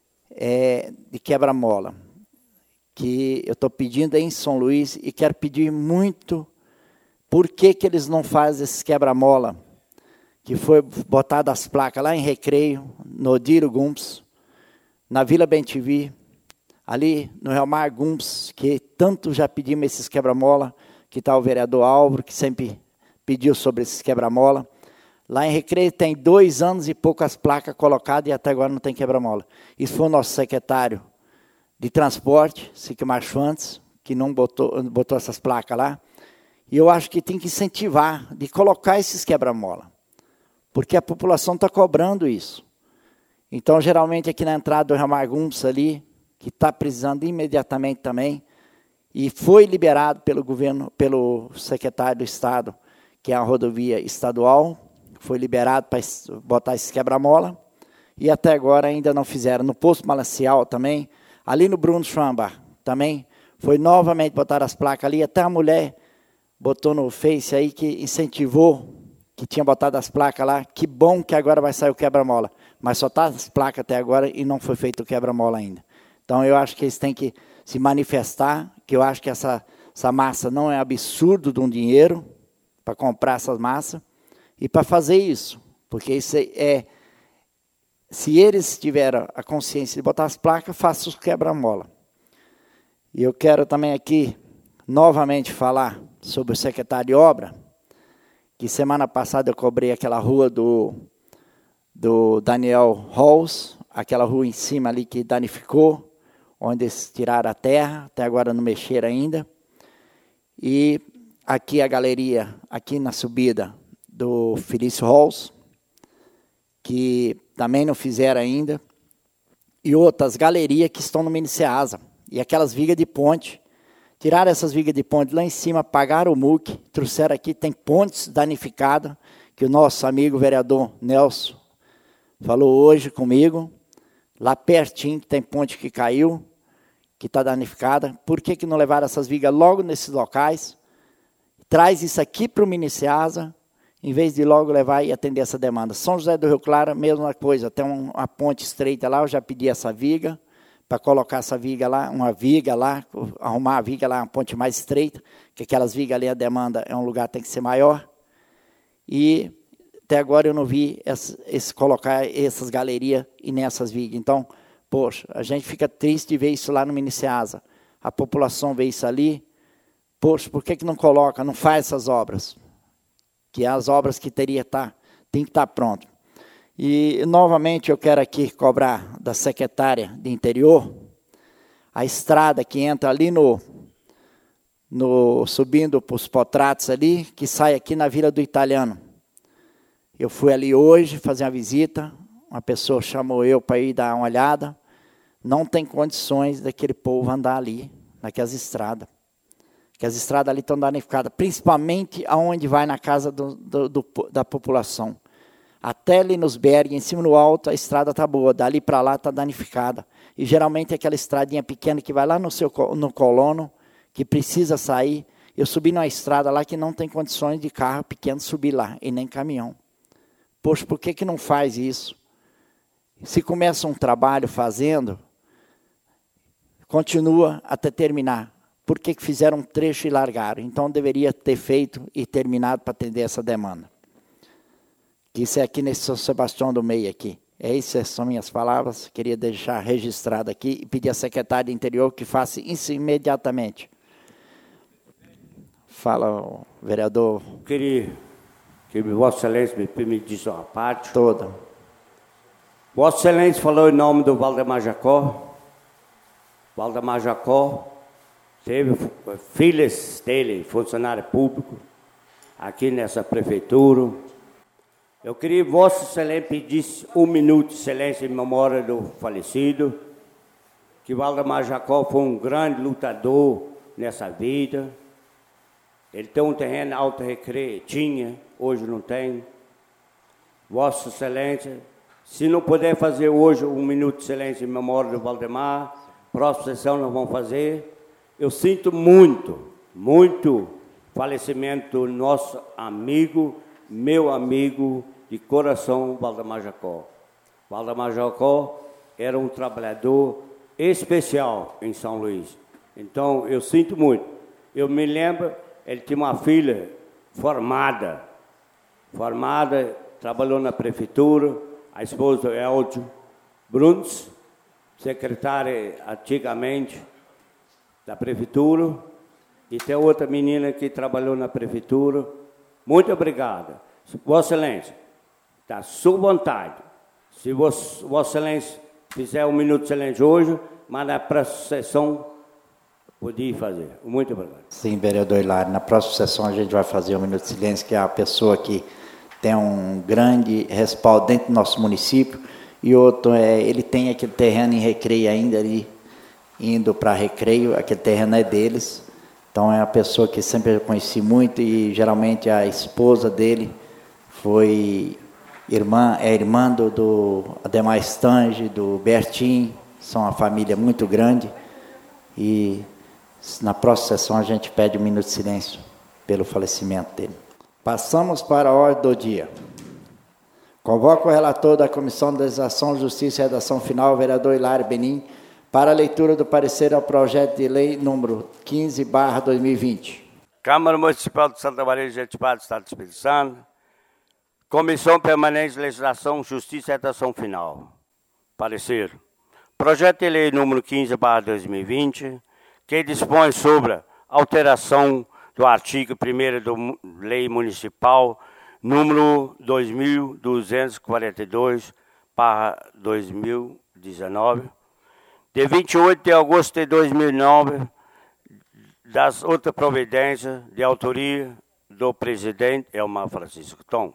é de quebra-mola, que eu estou pedindo em São Luís e quero pedir muito, por que que eles não fazem esses quebra-mola, que foi botado as placas lá em Recreio, no Odílio Gomes, na Vila Bem-te-vi, ali no Realmar Gomes, que tanto já pedimos esses quebra-mola, que está o vereador Álvaro, que sempre pediu sobre esses quebra-mola. Lá em Recreio tem dois anos e poucas placas colocadas e até agora não tem quebra-mola. Isso foi o nosso secretário de transporte, Sique Marchantes, que não botou, botou essas placas lá. E eu acho que tem que incentivar de colocar esses quebra-mola, porque a população está cobrando isso. Então, geralmente, aqui na entrada do Realmar Gomes ali, que está precisando imediatamente também, e foi liberado pelo governo, pelo secretário do Estado, que é a rodovia estadual, foi liberado para botar esses quebra-mola, e até agora ainda não fizeram. No Posto Malancial também, ali no Bruno Schwambar, também foi novamente botar as placas ali, até a mulher botou no Face aí que incentivou, que tinha botado as placas lá, que bom que agora vai sair o quebra-mola, mas só está as placas até agora e não foi feito o quebra-mola ainda. Então eu acho que eles têm que se manifestar, que eu acho que essa, essa massa não é absurdo de um dinheiro para comprar essas massas e para fazer isso, porque isso é, se eles tiveram a consciência de botar as placas, faça os quebra-mola. E eu quero também aqui novamente falar sobre o secretário de obra, que semana passada eu cobrei aquela rua do, do Daniel Halls, aquela rua em cima ali que danificou, onde eles tiraram a terra, até agora não mexeram ainda. E aqui a galeria, aqui na subida do Felício Halls, que também não fizeram ainda. E outras galerias que estão no Mini-Ceasa. E aquelas vigas de ponte. Tiraram essas vigas de ponte lá em cima, pagaram o M U C, trouxeram aqui, tem pontes danificadas, que o nosso amigo vereador Nelson falou hoje comigo, lá pertinho, que tem ponte que caiu, que está danificada. Por que que não levaram essas vigas logo nesses locais? Traz isso aqui para o Mini-Ceasa, em vez de logo levar e atender essa demanda. São José do Rio Claro, mesma coisa, tem uma ponte estreita lá, eu já pedi essa viga, para colocar essa viga lá, uma viga lá, arrumar a viga lá, uma ponte mais estreita, que aquelas vigas ali, a demanda é um lugar que tem que ser maior. E até agora eu não vi esse, esse, colocar essas galerias e nessas vigas. Então, poxa, a gente fica triste de ver isso lá no Mini-Ceasa. A população vê isso ali. Poxa, por que que não coloca, não faz essas obras? Que as obras que teria tá, tem que estar pronto. E, novamente, eu quero aqui cobrar da secretária de Interior a estrada que entra ali no, no subindo para os Potratos ali, que sai aqui na Vila do Italiano. Eu fui ali hoje fazer uma visita, uma pessoa chamou eu para ir dar uma olhada, não tem condições daquele povo andar ali, naquelas estradas. Que as estradas ali estão danificadas, principalmente aonde vai na casa do, do, do, da população. Até ali nos Berg, em cima no alto, a estrada está boa, dali para lá está danificada. E geralmente é aquela estradinha pequena que vai lá no, seu, no colono, que precisa sair. Eu subi numa estrada lá que não tem condições de carro pequeno subir lá, e nem caminhão. Poxa, por que que não faz isso? Se começa um trabalho fazendo, continua até terminar. Por que que fizeram um trecho e largaram? Então deveria ter feito e terminado para atender essa demanda. Isso é aqui nesse São Sebastião do Meio aqui. Essas são minhas palavras. Queria deixar registrado aqui e pedir à secretária de Interior que faça isso imediatamente. Fala, o vereador. Queria que Vossa Excelência me permitisse uma parte. Toda. Vossa Excelência falou em nome do Valdemar Jacó. Valdemar Jacó teve filhas dele, funcionário público, aqui nessa prefeitura. Eu queria que Vossa Excelência pedisse um minuto de silêncio em memória do falecido, que Valdemar Jacó foi um grande lutador nessa vida. Ele tem um terreno alto recreio, tinha, hoje não tem. Vossa Excelência, se não puder fazer hoje um minuto de silêncio em memória do Valdemar, próxima sessão nós vamos fazer. Eu sinto muito, muito falecimento do nosso amigo, meu amigo de coração, Valdemar Jacó. Valdemar Jacó era um trabalhador especial em São Luís. Então, eu sinto muito. Eu me lembro, ele tinha uma filha formada, formada, trabalhou na prefeitura, a esposa do Eldio Bruns, secretária antigamente da prefeitura, e tem outra menina que trabalhou na prefeitura. Muito obrigado. Vossa Excelência, está à sua vontade. Se Vossa, Vossa Excelência fizer um minuto de silêncio hoje, mas na próxima sessão podia fazer. Muito obrigado. Sim, vereador Hilário, na próxima sessão a gente vai fazer um minuto de silêncio, que é a pessoa que tem um grande respaldo dentro do nosso município, e outro é, ele tem aquele terreno em Recreio ainda ali, indo para Recreio, aquele terreno é deles. Então é uma pessoa que sempre eu conheci muito, e geralmente a esposa dele foi irmã, é irmã do, do Ademar Stange, do Bertim, são uma família muito grande, e na próxima sessão a gente pede um minuto de silêncio pelo falecimento dele. Passamos para a ordem do dia. Convoco o relator da Comissão de Legislação, Justiça e Redação Final, vereador Hilário Benim, para a leitura do parecer ao projeto de lei número quinze barra dois mil e vinte. Câmara Municipal de Santa Maria de Jetibá, do Estado do Espírito Santo. Comissão Permanente de Legislação, Justiça e Redação Final. Parecer. Projeto de lei número quinze barra dois mil e vinte, que dispõe sobre a alteração do artigo primeiro da Lei Municipal número dois mil duzentos e quarenta e dois barra dois mil e dezenove, de vinte e oito de agosto de dois mil e nove, das outras providências de autoria do presidente Elmar Francisco Tom.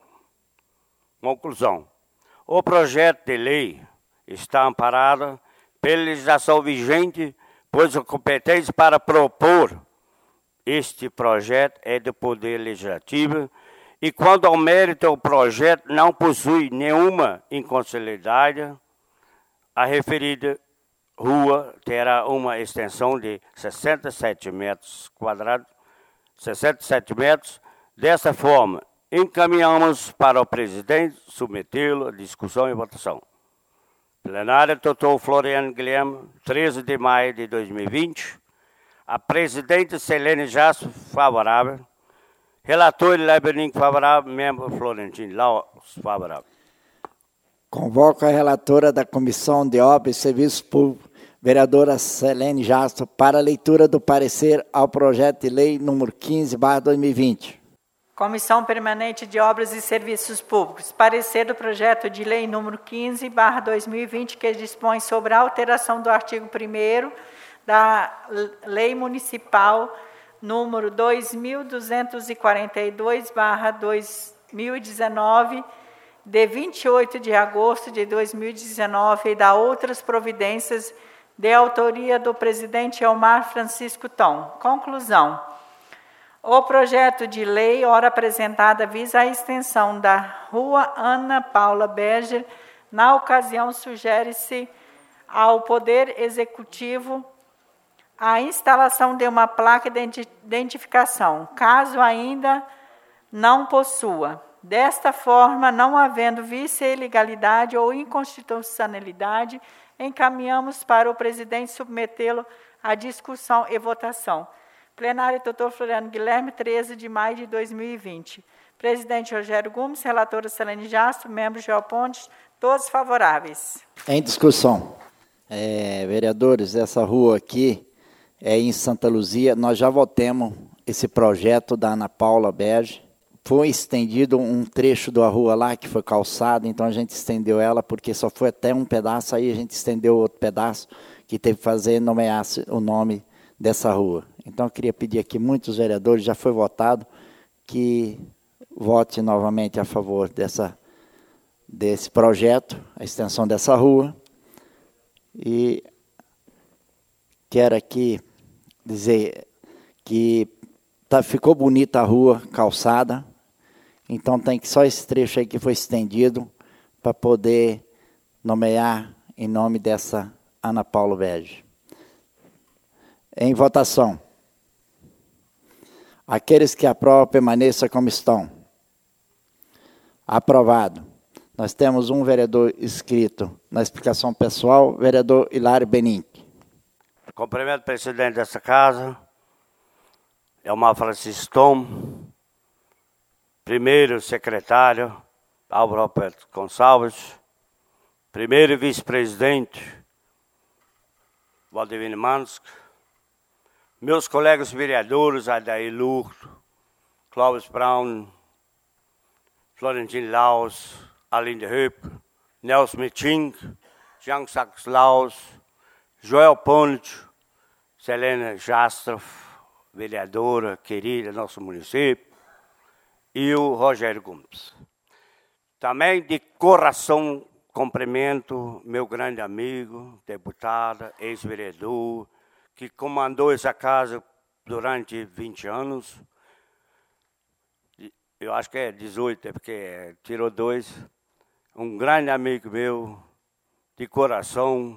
Conclusão. O projeto de lei está amparado pela legislação vigente, pois a competência para propor este projeto é do Poder Legislativo, e quando ao mérito o projeto não possui nenhuma inconstitucionalidade, a referida rua terá uma extensão de sessenta e sete metros quadrados, sessenta e sete metros. Dessa forma, encaminhamos para o presidente submetê-lo à discussão e votação. Plenária, doutor Floriano Guilherme, treze de maio de dois mil e vinte. A presidente Selene Jasso, favorável. Relator Hilário favorável. Membro Florentino Laus, favorável. Convoco a relatora da Comissão de Obras e Serviços Públicos, vereadora Selene Jasso, para a leitura do parecer ao projeto de lei número quinze barra dois mil e vinte. Comissão Permanente de Obras e Serviços Públicos. Parecer do projeto de lei número quinze barra dois mil e vinte, que dispõe sobre a alteração do artigo primeiro da Lei Municipal número dois mil duzentos e quarenta e dois barra dois mil e dezenove, de vinte e oito de agosto de dois mil e dezenove, e da outras providências de autoria do presidente Elmar Francisco Tom. Conclusão. O projeto de lei, ora apresentada, visa a extensão da Rua Ana Paula Berger. Na ocasião, sugere-se ao Poder Executivo a instalação de uma placa de identificação, caso ainda não possua. Desta forma, não havendo vício, ilegalidade ou inconstitucionalidade, encaminhamos para o presidente submetê-lo à discussão e votação. Plenário, doutor Floriano Guilherme, treze de maio de dois mil e vinte. Presidente Rogério Gomes, relatora Selene Jasso, membro Joel Pontes, Todos favoráveis. Em discussão. É, vereadores, essa rua aqui é em Santa Luzia. Nós já votamos esse projeto da Ana Paula Berge. Foi estendido um trecho da rua lá que foi calçado, então a gente estendeu ela porque só foi até um pedaço, aí a gente estendeu outro pedaço que teve que fazer nomear o nome dessa rua. Então eu queria pedir aqui, muitos vereadores, já foi votado, que vote novamente a favor dessa, desse projeto, a extensão dessa rua. E quero aqui dizer que tá, ficou bonita a rua, calçada, então tem que só esse trecho aí que foi estendido para poder nomear em nome dessa Ana Paula Berge. Em votação. Aqueles que aprovam, permaneçam como estão. Aprovado. Nós temos um vereador inscrito na explicação pessoal, vereador Hilário Benink. Cumprimento o presidente dessa casa, Elmar Francisco Tom, primeiro secretário, Álvaro Roberto Gonçalves, primeiro vice-presidente, Valdivino Mansk, meus colegas vereadores, Adair Lourdes, Clóvis Brown, Florentino Laus, Aline Höpp, Nelson Miching, Jean Sachs Laus, Joel Ponte, Selena Jastroff, vereadora querida do nosso município, e o Rogério Gomes. Também de coração cumprimento meu grande amigo, deputado, ex-vereador, que comandou essa casa durante vinte anos. Eu acho que é dezoito, é porque tirou dois. Um grande amigo meu, de coração.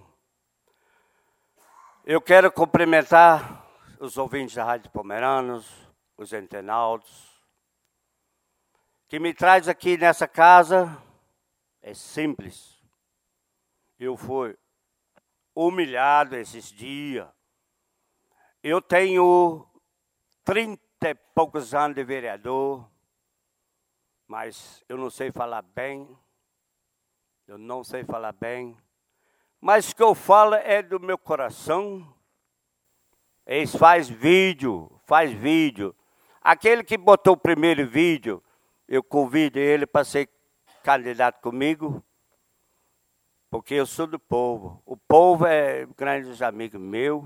Eu quero cumprimentar os ouvintes da Rádio Pomeranos, os internautas, que me traz aqui nessa casa. É simples. Eu fui humilhado esses dias. Eu tenho trinta e poucos anos de vereador, mas eu não sei falar bem. Eu não sei falar bem. Mas o que eu falo é do meu coração. Eles faz vídeo, faz vídeo. Aquele que botou o primeiro vídeo, eu convido ele para ser candidato comigo, porque eu sou do povo. O povo é grandes amigos meus.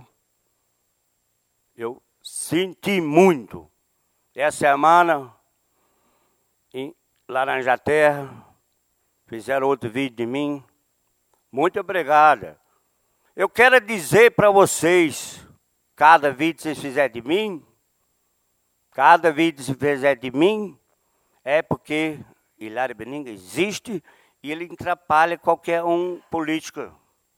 Eu senti muito. Essa semana, em Laranja Terra, fizeram outro vídeo de mim. Muito obrigado. Eu quero dizer para vocês, cada vídeo que vocês fizerem de mim, cada vídeo que vocês fizerem de mim, é porque Hilário Benink existe e ele atrapalha qualquer um político.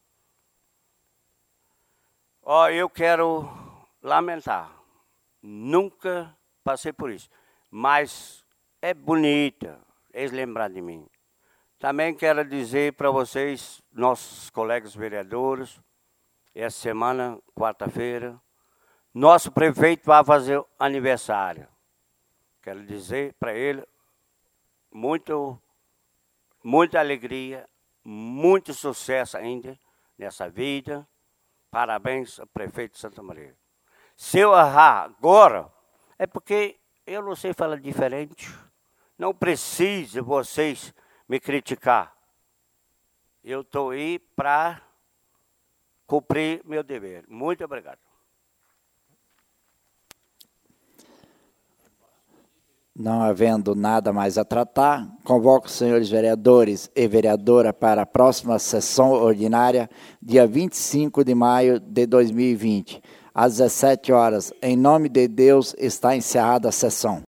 Ó, eu quero lamentar, nunca passei por isso, mas é bonita eles lembrar de mim. Também quero dizer para vocês, nossos colegas vereadores, essa semana, quarta-feira, nosso prefeito vai fazer aniversário. Quero dizer para ele, muito, muita alegria, muito sucesso ainda nessa vida. Parabéns ao prefeito de Santa Maria. Se eu errar agora, é porque eu não sei falar diferente. Não preciso vocês me criticar. Eu estou aí para cumprir meu dever. Muito obrigado. Não havendo nada mais a tratar, convoco os senhores vereadores e vereadora para a próxima sessão ordinária, dia vinte e cinco de maio de dois mil e vinte, às dezessete horas. Em nome de Deus, está encerrada a sessão.